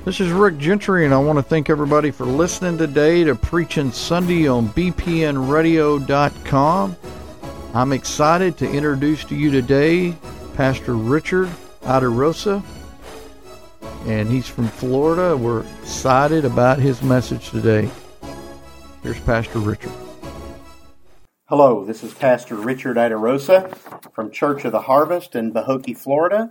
This is Rick Gentry, and I want to thank everybody for listening today to Preaching Sunday on bpnradio.com. I'm excited to introduce to you today Pastor Richard Adarosa, and he's from Florida. We're excited about his message today. Here's Pastor Richard. Hello, this is Pastor Richard Adarosa from Church of the Harvest in Bohoke, Florida,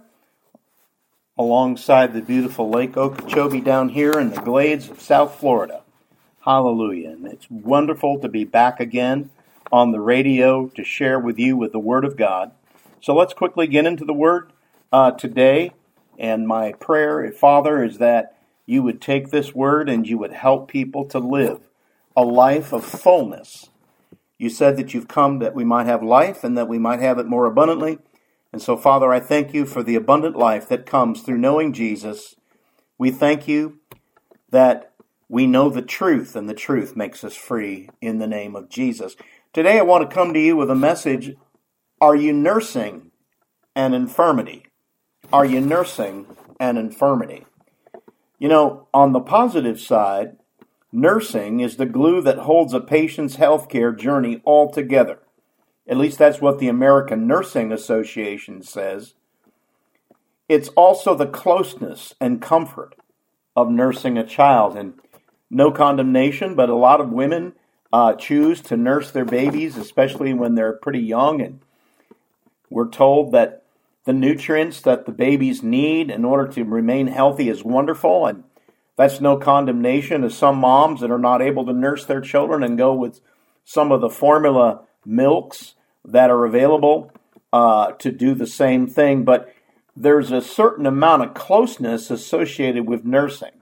alongside the beautiful Lake Okeechobee down here in the glades of South Florida. Hallelujah. And it's wonderful to be back again on the radio to share with you with the Word of God. So let's quickly get into the Word today. And my prayer, Father, is that you would take this Word and you would help people to live a life of fullness. You said that you've come that we might have life and that we might have it more abundantly. And so, Father, I thank you for the abundant life that comes through knowing Jesus. We thank you that we know the truth, and the truth makes us free in the name of Jesus. Today I want to come to you with a message. Are you nursing an infirmity? Are you nursing an infirmity? You know, on the positive side, nursing is the glue that holds a patient's healthcare journey all together. At least that's what the American Nursing Association says. It's also the closeness and comfort of nursing a child. And no condemnation, but a lot of women choose to nurse their babies, especially when they're pretty young. And we're told that the nutrients that the babies need in order to remain healthy is wonderful. And that's no condemnation to some moms that are not able to nurse their children and go with some of the formula milks that are available to do the same thing. But there's a certain amount of closeness associated with nursing.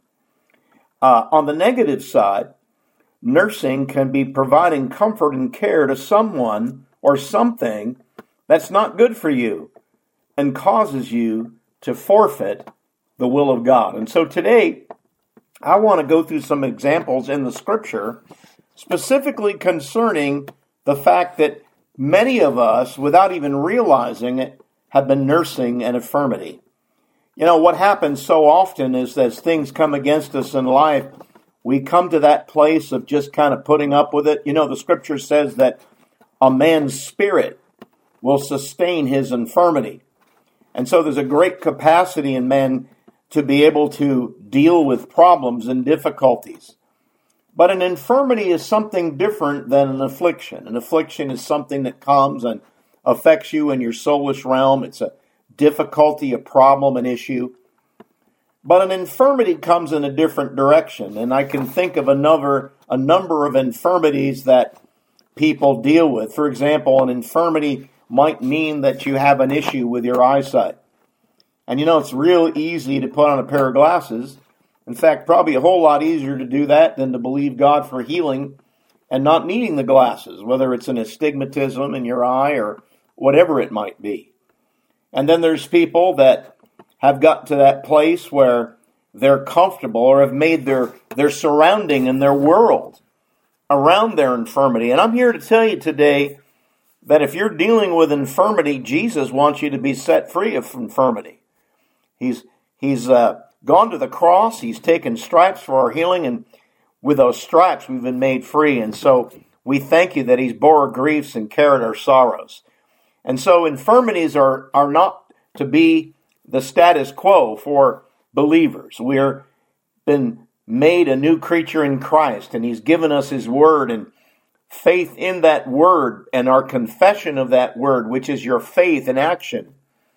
On the negative side, nursing can be providing comfort and care to someone or something that's not good for you and causes you to forfeit the will of God. And so today, I want to go through some examples in the Scripture, specifically concerning the fact that many of us, without even realizing it, have been nursing an infirmity. You know, what happens so often is as things come against us in life, we come to that place of just kind of putting up with it. You know, the Scripture says that a man's spirit will sustain his infirmity. And so there's a great capacity in man to be able to deal with problems and difficulties. But an infirmity is something different than an affliction. An affliction is something that comes and affects you in your soulish realm. It's a difficulty, a problem, an issue. But an infirmity comes in a different direction. And I can think of a number of infirmities that people deal with. For example, an infirmity might mean that you have an issue with your eyesight. And you know, it's real easy to put on a pair of glasses. In fact, probably a whole lot easier to do that than to believe God for healing and not needing the glasses, whether it's an astigmatism in your eye or whatever it might be. And then there's people that have got to that place where they're comfortable or have made their surrounding and their world around their infirmity. And I'm here to tell you today that if you're dealing with infirmity, Jesus wants you to be set free of infirmity. He's gone to the cross. He's taken stripes for our healing, and with those stripes we've been made free. And so we thank you that he's bore our griefs and carried our sorrows. And so infirmities are not to be the status quo for believers. We're been made a new creature in Christ, and he's given us his word, and faith in that word and our confession of that word, which is your faith in action.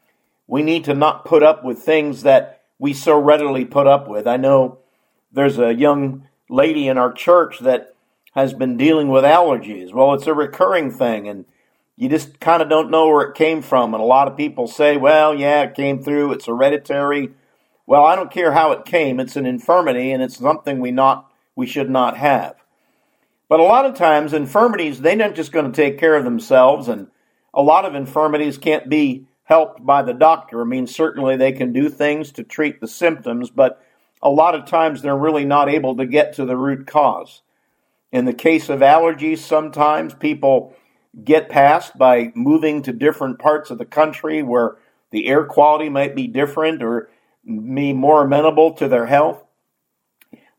We need to not put up with things that we so readily put up with. I know there's a young lady in our church that has been dealing with allergies. Well, it's a recurring thing, and you just kind of don't know where it came from. And a lot of people say, well, yeah, it came through, it's hereditary. Well, I don't care how it came. It's an infirmity, and it's something we should not have. But a lot of times, infirmities, they're not just going to take care of themselves, and a lot of infirmities can't be helped by the doctor. I mean, certainly they can do things to treat the symptoms, but a lot of times they're really not able to get to the root cause. In the case of allergies, sometimes people get past by moving to different parts of the country where the air quality might be different or be more amenable to their health.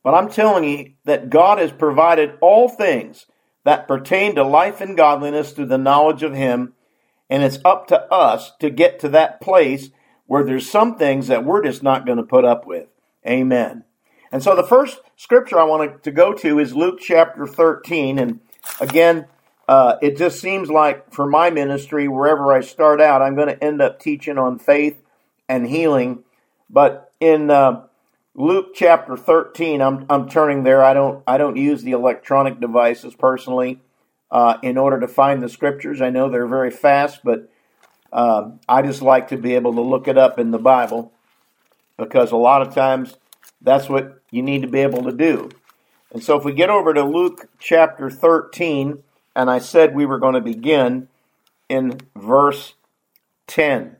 But I'm telling you that God has provided all things that pertain to life and godliness through the knowledge of Him, and it's up to us to get to that place where there's some things that we're just not going to put up with. Amen. And so the first scripture I want to go to is Luke chapter 13. And again, it just seems like for my ministry, wherever I start out, I'm going to end up teaching on faith and healing. But in Luke chapter 13, I'm turning there. I don't use the electronic devices personally in order to find the scriptures. I know they're very fast, but I just like to be able to look it up in the Bible, because a lot of times that's what you need to be able to do. And so if we get over to Luke chapter 13, and I said we were going to begin in verse 10.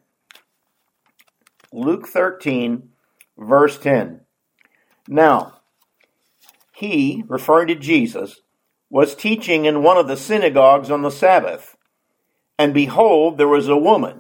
Luke 13, verse 10. Now, he, referring to Jesus, was teaching in one of the synagogues on the Sabbath. And behold, there was a woman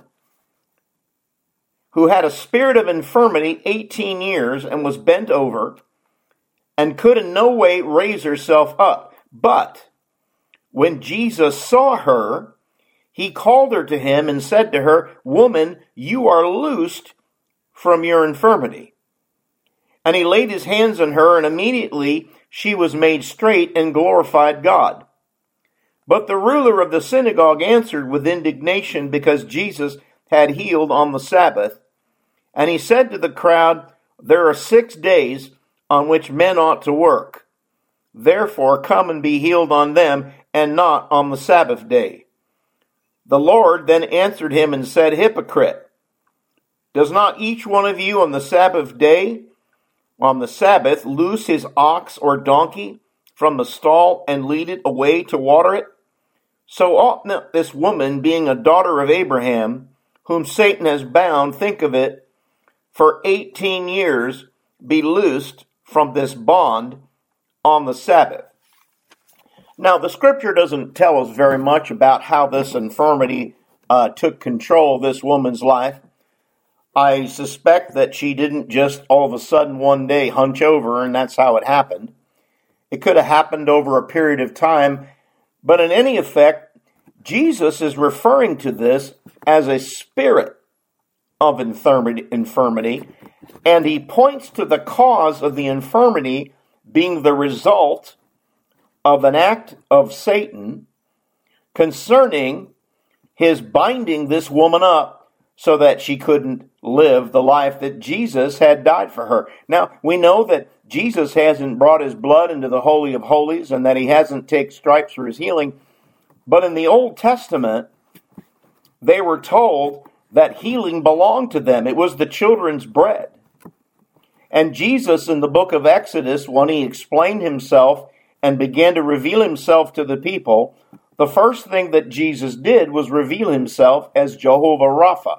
who had a spirit of infirmity 18 years and was bent over and could in no way raise herself up. But when Jesus saw her, he called her to him and said to her, "Woman, you are loosed from your infirmity." And he laid his hands on her, and immediately she was made straight and glorified God. But the ruler of the synagogue answered with indignation because Jesus had healed on the Sabbath. And he said to the crowd, "There are 6 days on which men ought to work. Therefore come and be healed on them, and not on the Sabbath day." The Lord then answered him and said, "Hypocrite, does not each one of you on the Sabbath day, on the Sabbath, loose his ox or donkey from the stall and lead it away to water it? So ought not this woman, being a daughter of Abraham, whom Satan has bound, think of it, for 18 years, be loosed from this bond on the Sabbath?" Now, the scripture doesn't tell us very much about how this infirmity took control of this woman's life. I suspect that she didn't just all of a sudden one day hunch over and that's how it happened. It could have happened over a period of time, but in any effect, Jesus is referring to this as a spirit of infirmity, and he points to the cause of the infirmity being the result of an act of Satan concerning his binding this woman up so that she couldn't live the life that Jesus had died for her. Now, we know that Jesus hasn't brought his blood into the Holy of Holies and that he hasn't taken stripes for his healing, but in the Old Testament, they were told that healing belonged to them. It was the children's bread. And Jesus, in the book of Exodus, when he explained himself and began to reveal himself to the people, the first thing that Jesus did was reveal himself as Jehovah Rapha,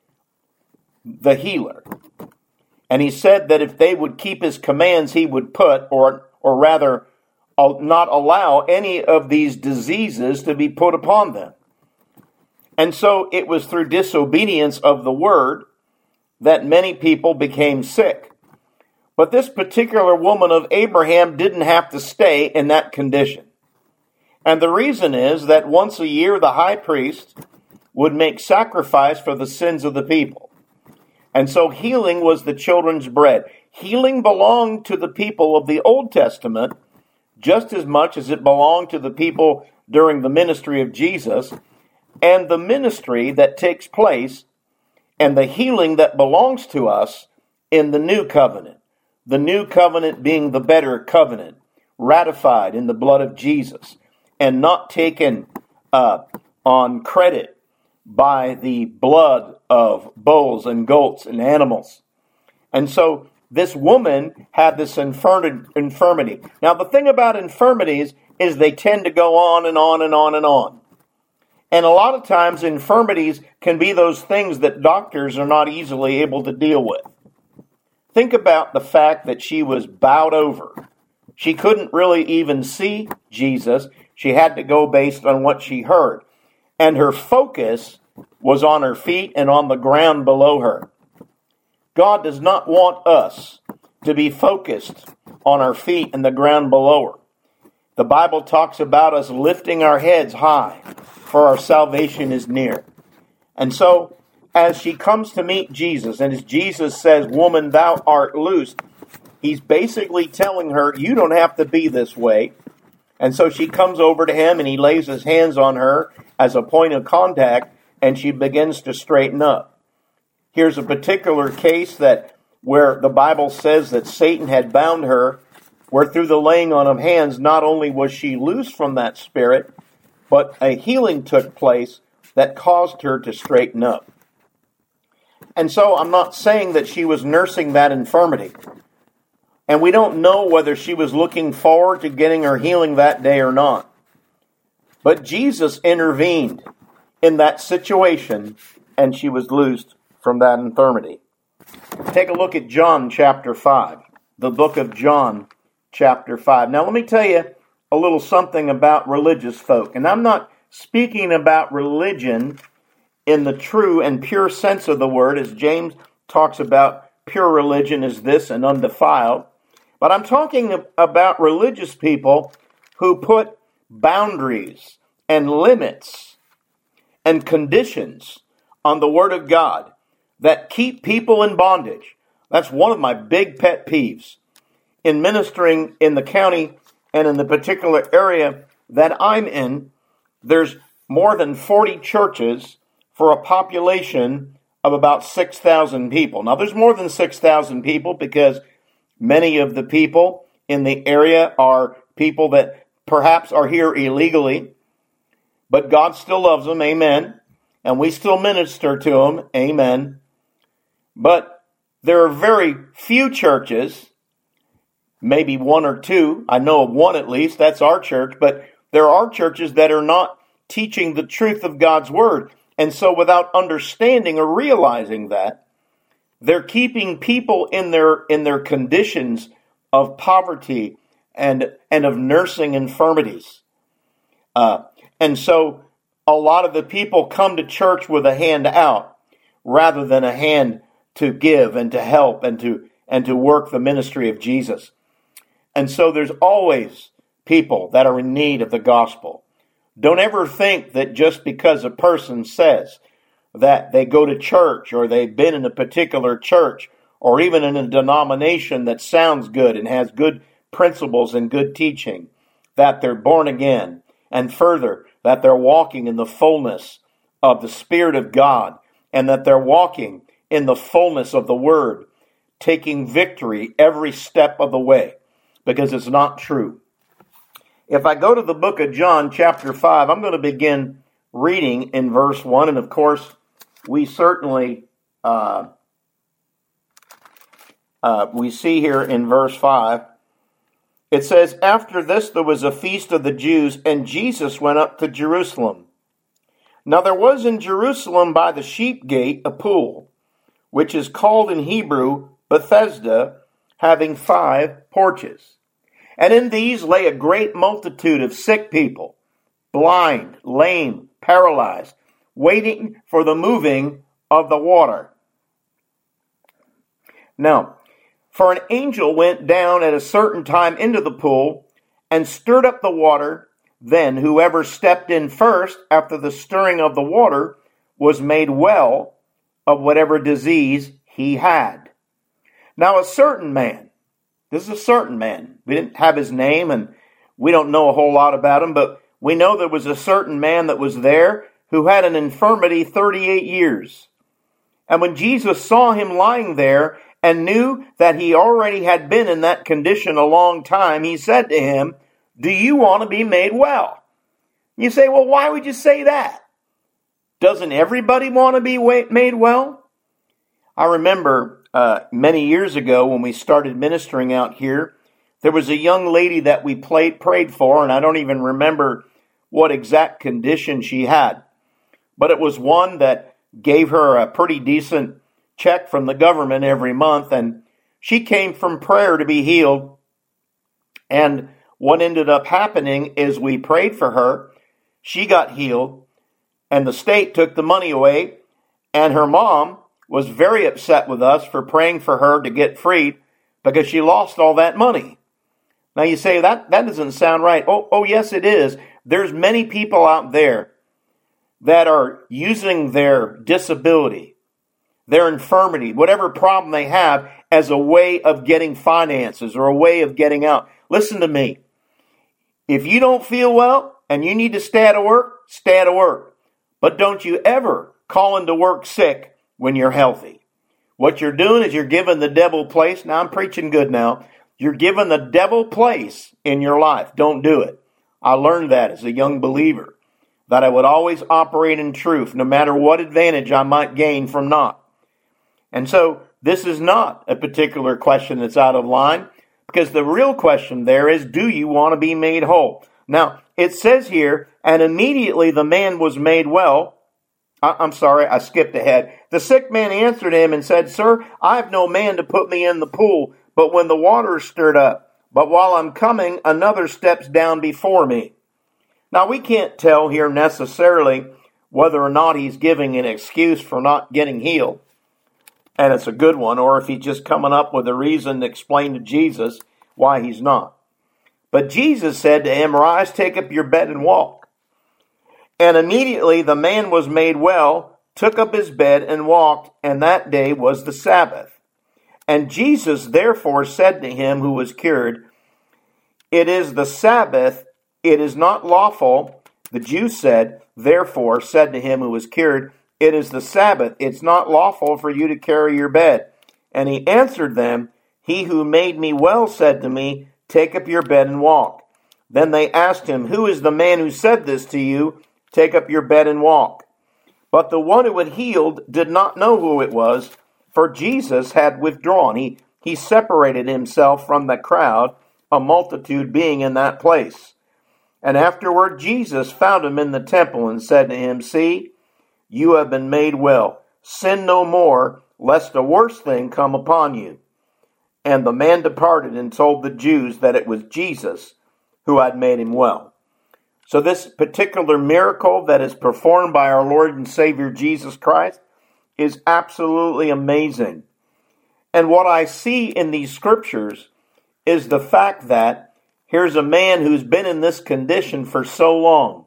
the healer. And he said that if they would keep his commands, he would put, or rather, not allow any of these diseases to be put upon them. And so it was through disobedience of the word that many people became sick. But this particular woman of Abraham didn't have to stay in that condition. And the reason is that once a year the high priest would make sacrifice for the sins of the people. And so healing was the children's bread. Healing belonged to the people of the Old Testament just as much as it belonged to the people during the ministry of Jesus, and the ministry that takes place and the healing that belongs to us in the new covenant. The new covenant being the better covenant, ratified in the blood of Jesus, and not taken on credit by the blood of bulls and goats and animals. And so this woman had this infirmity. Now, the thing about infirmities is they tend to go on and on and on and on. And a lot of times infirmities can be those things that doctors are not easily able to deal with. Think about the fact that she was bowed over. She couldn't really even see Jesus. She had to go based on what she heard. And her focus was on her feet and on the ground below her. God does not want us to be focused on our feet and the ground below her. The Bible talks about us lifting our heads high, for our salvation is near. And so, as she comes to meet Jesus, and as Jesus says, "Woman, thou art loosed," he's basically telling her, you don't have to be this way. And so she comes over to him, and he lays his hands on her as a point of contact, and she begins to straighten up. Here's a particular case where the Bible says that Satan had bound her, where through the laying on of hands, not only was she loosed from that spirit, but a healing took place that caused her to straighten up. And so I'm not saying that she was nursing that infirmity. And we don't know whether she was looking forward to getting her healing that day or not. But Jesus intervened in that situation, and she was loosed from that infirmity. Take a look at John chapter 5, the book of John chapter 5. Now let me tell you a little something about religious folk. And I'm not speaking about religion in the true and pure sense of the word, as James talks about pure religion is this and undefiled. But I'm talking about religious people who put boundaries and limits and conditions on the Word of God that keep people in bondage. That's one of my big pet peeves. In ministering in the county and in the particular area that I'm in, there's more than 40 churches for a population of about 6,000 people. Now, there's more than 6,000 people because many of the people in the area are people that perhaps are here illegally, but God still loves them, amen, and we still minister to them, amen. But there are very few churches, maybe one or two, I know of one at least, that's our church, but there are churches that are not teaching the truth of God's Word. And so without understanding or realizing that, they're keeping people in their conditions of poverty and of nursing infirmities. And so a lot of the people come to church with a hand out rather than a hand to give and to help and to work the ministry of Jesus. And so there's always people that are in need of the gospel. Don't ever think that just because a person says that they go to church or they've been in a particular church or even in a denomination that sounds good and has good principles and good teaching, that they're born again, and further, that they're walking in the fullness of the Spirit of God, and that they're walking in the fullness of the Word, taking victory every step of the way, because it's not true. If I go to the book of John, chapter 5, I'm going to begin reading in verse 1, and of course, we certainly we see here in verse 5, it says, "After this there was a feast of the Jews, and Jesus went up to Jerusalem. Now there was in Jerusalem by the sheep gate a pool, which is called in Hebrew Bethesda, having 5 porches. And in these lay a great multitude of sick people, blind, lame, paralyzed, waiting for the moving of the water. Now, for an angel went down at a certain time into the pool and stirred up the water. Then whoever stepped in first after the stirring of the water was made well of whatever disease he had. Now a certain man," this is a certain man. We didn't have his name and we don't know a whole lot about him, but we know there was a certain man that was there who had an infirmity 38 years. And when Jesus saw him lying there and knew that he already had been in that condition a long time, he said to him, "Do you want to be made well?" You say, well, why would you say that? Doesn't everybody want to be made well? I remember many years ago when we started ministering out here, there was a young lady that we prayed for, and I don't even remember what exact condition she had. But it was one that gave her a pretty decent check from the government every month, and she came from prayer to be healed. And what ended up happening is we prayed for her, she got healed, and the state took the money away, and her mom was very upset with us for praying for her to get freed because she lost all that money. Now you say, that doesn't sound right. Oh, yes, it is. There's many people out there that are using their disability, their infirmity, whatever problem they have, as a way of getting finances or a way of getting out. Listen to me. If you don't feel well and you need to stay out of work, stay out of work. But don't you ever call into work sick when you're healthy. What you're doing is you're giving the devil place. Now I'm preaching good now. You're giving the devil place in your life. Don't do it. I learned that as a young believer, that I would always operate in truth, no matter what advantage I might gain from not. And so this is not a particular question that's out of line, because the real question there is, do you want to be made whole? Now, it says here, and immediately the man was made well. I'm sorry, I skipped ahead. The sick man answered him and said, Sir, I have no man to put me in the pool, but when the water is stirred up, but while I'm coming, another steps down before me. Now, we can't tell here necessarily whether or not he's giving an excuse for not getting healed, and it's a good one, or if he's just coming up with a reason to explain to Jesus why he's not. But Jesus said to him, Rise, take up your bed and walk. And immediately the man was made well, took up his bed and walked, and that day was the Sabbath. And Jesus therefore said to him who was cured, It is the Sabbath, it is not lawful. The Jews therefore said to him who was cured, It is the Sabbath, it's not lawful for you to carry your bed. And he answered them, He who made me well said to me, Take up your bed and walk. Then they asked him, Who is the man who said this to you? Take up your bed and walk. But the one who had healed did not know who it was, for Jesus had withdrawn. He separated himself from the crowd, a multitude being in that place. And afterward Jesus found him in the temple and said to him, See, you have been made well. Sin no more, lest a worse thing come upon you. And the man departed and told the Jews that it was Jesus who had made him well. So this particular miracle that is performed by our Lord and Savior Jesus Christ is absolutely amazing. And what I see in these scriptures is the fact that here's a man who's been in this condition for so long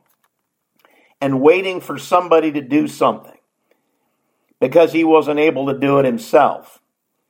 and waiting for somebody to do something because he wasn't able to do it himself.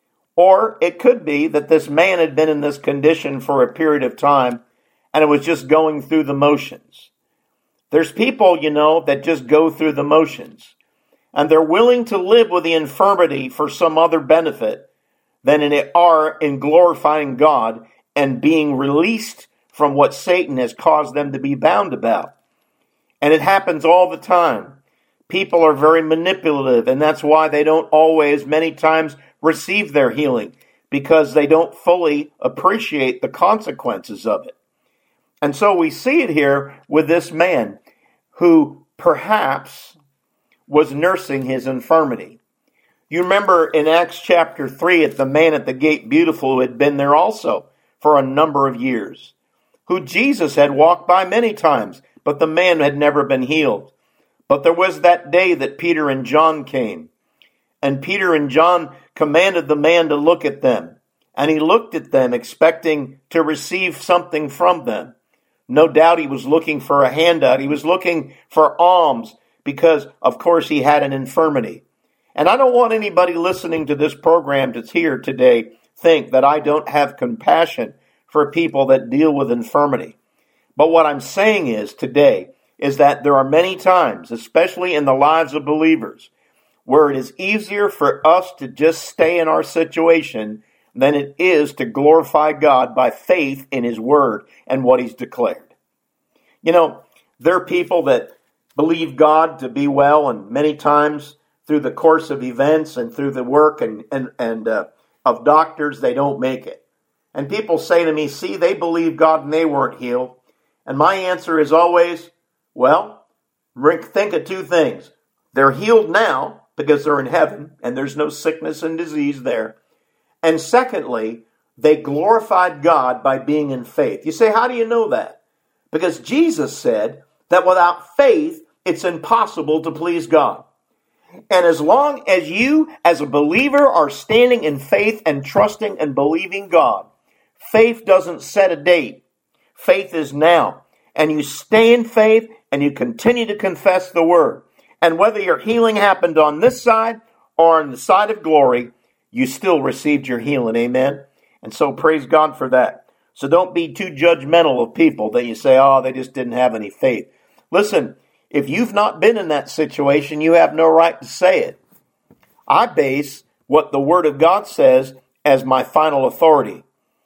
Or it could be that this man had been in this condition for a period of time and it was just going through the motions. There's people, that just go through the motions. And they're willing to live with the infirmity for some other benefit than in glorifying God and being released from what Satan has caused them to be bound about. And it happens all the time. People are very manipulative, and that's why they don't always, many times, receive their healing, because they don't fully appreciate the consequences of it. And so we see it here with this man who perhaps was nursing his infirmity. You remember in Acts chapter 3 at the man at the gate beautiful who had been there also for a number of years, who Jesus had walked by many times, but the man had never been healed. But there was that day that Peter and John came, and Peter and John commanded the man to look at them, and he looked at them expecting to receive something from them. No doubt he was looking for a handout. He was looking for alms because, of course, he had an infirmity. And I don't want anybody listening to this program that's here today think that I don't have compassion for people that deal with infirmity. But what I'm saying is today is that there are many times, especially in the lives of believers, where it is easier for us to just stay in our situation than it is to glorify God by faith in His Word and what He's declared. There are people that believe God to be well, and many times through the course of events and through the work and of doctors, they don't make it. And people say to me, see, they believe God and they weren't healed. And my answer is always, well, think of two things. They're healed now because they're in heaven and there's no sickness and disease there. And secondly, they glorified God by being in faith. You say, how do you know that? Because Jesus said that without faith, it's impossible to please God. And as long as you, as a believer, are standing in faith and trusting and believing God Faith doesn't set a date. Faith is now. And you stay in faith and you continue to confess the word. And whether your healing happened on this side or on the side of glory, you still received your healing. Amen. And so praise God for that. So don't be too judgmental of people that you say, oh, they just didn't have any faith. Listen, if you've not been in that situation, you have no right to say it. I base what the Word of God says as my final authority.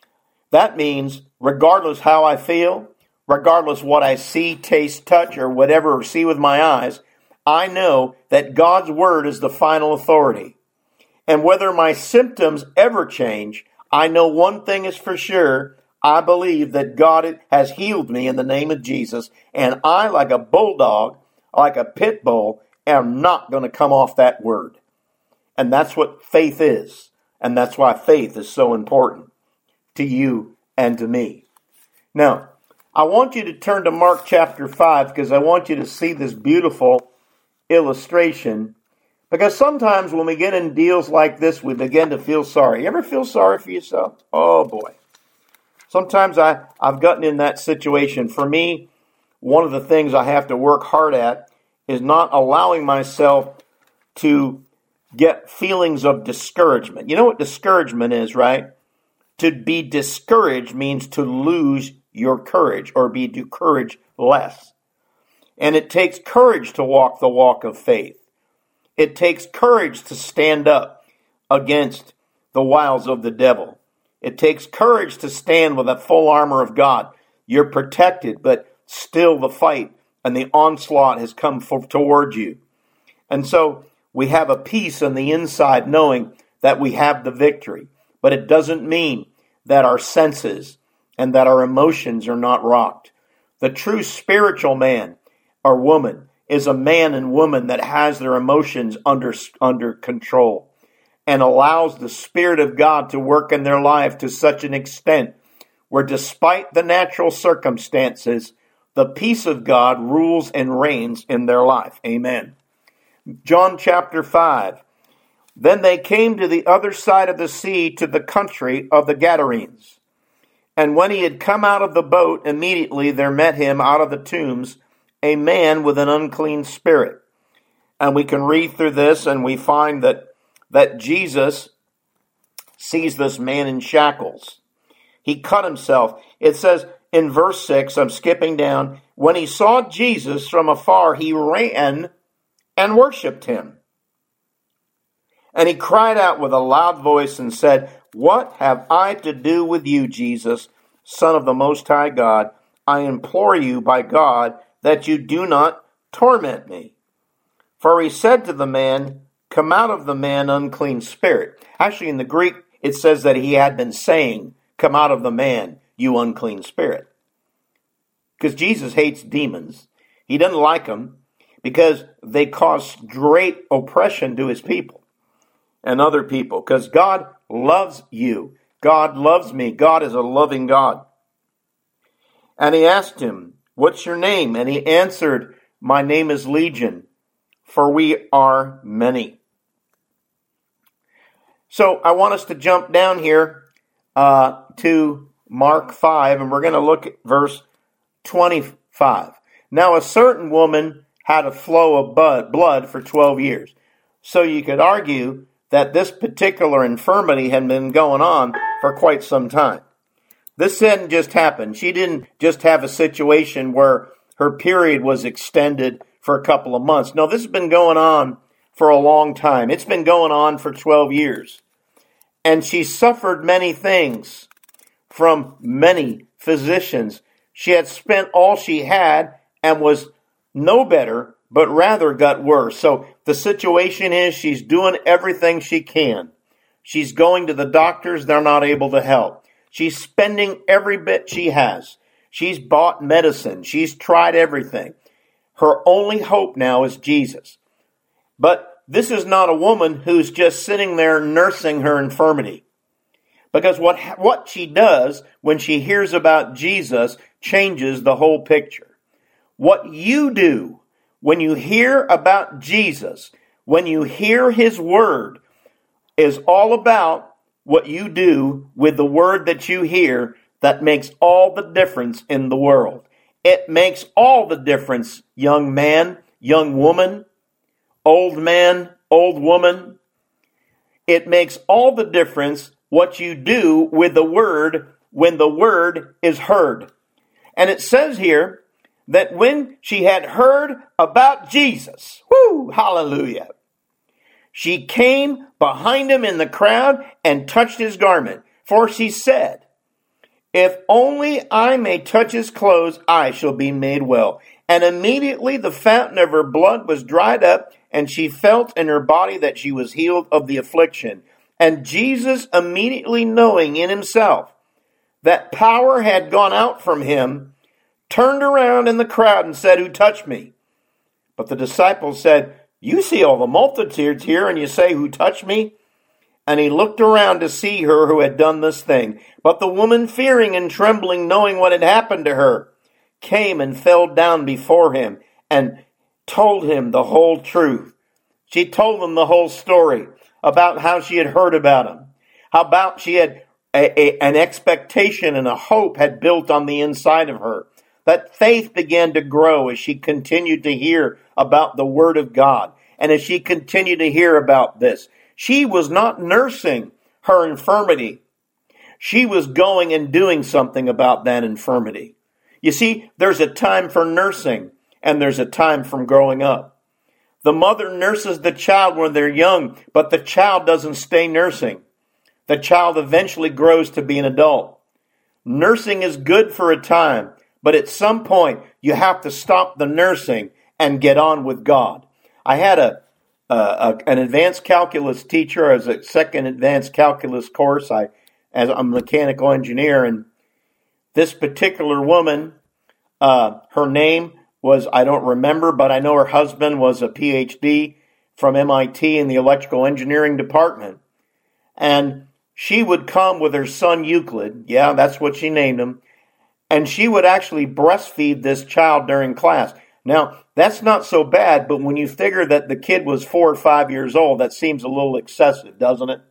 That means regardless how I feel, regardless what I see, taste, touch, or whatever, or see with my eyes, I know that God's Word is the final authority. And whether my symptoms ever change, I know one thing is for sure. I believe that God has healed me in the name of Jesus. And I, like a bulldog, like a pit bull, am not going to come off that word. And that's what faith is. And that's why faith is so important to you and to me. Now, I want you to turn to Mark chapter 5 because I want you to see this beautiful illustration. Because sometimes when we get in deals like this, we begin to feel sorry. You ever feel sorry for yourself? Oh, boy. Sometimes I've gotten in that situation. For me, one of the things I have to work hard at is not allowing myself to get feelings of discouragement. You know what discouragement is, right? To be discouraged means to lose your courage or be discouraged less. And it takes courage to walk the walk of faith. It takes courage to stand up against the wiles of the devil. It takes courage to stand with the full armor of God. You're protected, but still the fight and the onslaught has come toward you. And so we have a peace on the inside knowing that we have the victory. But it doesn't mean that our senses and that our emotions are not rocked. The true spiritual man or woman is a man and woman that has their emotions under control and allows the Spirit of God to work in their life to such an extent where despite the natural circumstances, the peace of God rules and reigns in their life. Amen. John chapter 5. Then they came to the other side of the sea to the country of the Gadarenes. And when he had come out of the boat, immediately there met him out of the tombs a man with an unclean spirit. And we can read through this and we find that Jesus sees this man in shackles. He cut himself. It says in verse 6, I'm skipping down, when he saw Jesus from afar, he ran and worshipped him. And he cried out with a loud voice and said, what have I to do with you, Jesus, Son of the Most High God? I implore you by God that you do not torment me. For he said to the man, come out of the man, unclean spirit. Actually, in the Greek, it says that he had been saying, come out of the man, you unclean spirit. Because Jesus hates demons. He doesn't like them because they cause great oppression to his people and other people. Because God loves you. God loves me. God is a loving God. And he asked him, what's your name? And he answered, my name is Legion, for we are many. So I want us to jump down here to Mark 5, and we're going to look at verse 25. Now a certain woman had a flow of blood for 12 years. So you could argue that this particular infirmity had been going on for quite some time. This hadn't just happened. She didn't just have a situation where her period was extended for a couple of months. No, this has been going on for a long time. It's been going on for 12 years. And she suffered many things from many physicians. She had spent all she had and was no better, but rather got worse. So the situation is she's doing everything she can. She's going to the doctors. They're not able to help. She's spending every bit she has. She's bought medicine. She's tried everything. Her only hope now is Jesus. But this is not a woman who's just sitting there nursing her infirmity. Because what she does when she hears about Jesus changes the whole picture. What you do when you hear about Jesus, when you hear his word, is all about what you do with the word that you hear that makes all the difference in the world. It makes all the difference, young man, young woman, old man, old woman. It makes all the difference what you do with the word when the word is heard. And it says here that when she had heard about Jesus, hallelujah, she came behind him in the crowd and touched his garment. For she said, if only I may touch his clothes, I shall be made well. And immediately the fountain of her blood was dried up, and she felt in her body that she was healed of the affliction. And Jesus, immediately knowing in himself that power had gone out from him, turned around in the crowd and said, who touched me? But the disciples said, you see all the multitudes here, and you say, who touched me? And he looked around to see her who had done this thing. But the woman, fearing and trembling, knowing what had happened to her, came and fell down before him and told him the whole truth. She told him the whole story about how she had heard about him, how about she had an expectation and a hope had built on the inside of her. That faith began to grow as she continued to hear about the Word of God. And as she continued to hear about this, she was not nursing her infirmity. She was going and doing something about that infirmity. You see, there's a time for nursing, and there's a time for growing up. The mother nurses the child when they're young, but the child doesn't stay nursing. The child eventually grows to be an adult. Nursing is good for a time, but at some point, you have to stop the nursing and get on with God. I had an advanced calculus teacher as a second advanced calculus course. As I'm a mechanical engineer, and this particular woman, her name was, I don't remember, but I know her husband was a PhD from MIT in the electrical engineering department. And she would come with her son Euclid. Yeah, that's what she named him. And she would actually breastfeed this child during class. Now, that's not so bad, but when you figure that the kid was 4 or 5 years old, that seems a little excessive, doesn't it?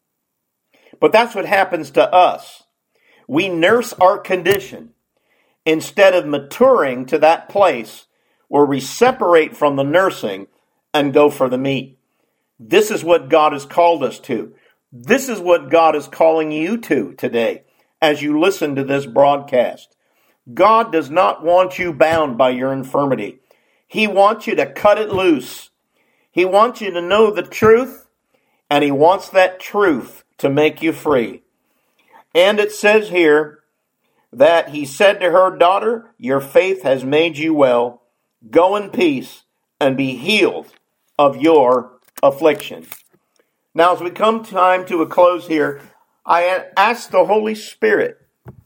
But that's what happens to us. We nurse our condition instead of maturing to that place where we separate from the nursing and go for the meat. This is what God has called us to. This is what God is calling you to today as you listen to this broadcast. God does not want you bound by your infirmity. He wants you to cut it loose. He wants you to know the truth, and he wants that truth to make you free. And it says here that he said to her, daughter, your faith has made you well. Go in peace and be healed of your affliction. Now, as we come time to a close here, I ask the Holy Spirit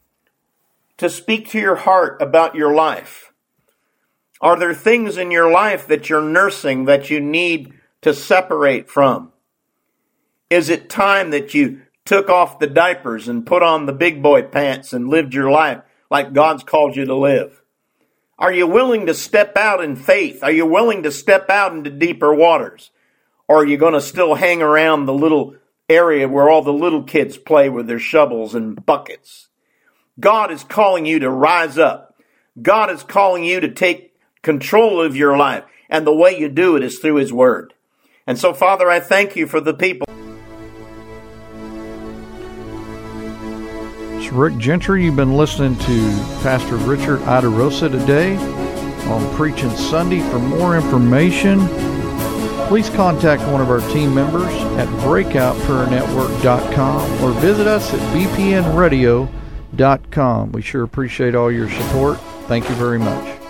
to speak to your heart about your life. Are there things in your life that you're nursing that you need to separate from? Is it time that you took off the diapers and put on the big boy pants and lived your life like God's called you to live? Are you willing to step out in faith? Are you willing to step out into deeper waters? Or are you going to still hang around the little area where all the little kids play with their shovels and buckets? God is calling you to rise up. God is calling you to take control of your life. And the way you do it is through his word. And so, Father, I thank you for the people. It's Rick Gentry. You've been listening to Pastor Richard Idarosa today on Preaching Sunday. For more information, please contact one of our team members at breakoutprayernetwork.com or visit us at bpnradio.com. We sure appreciate all your support. Thank you very much.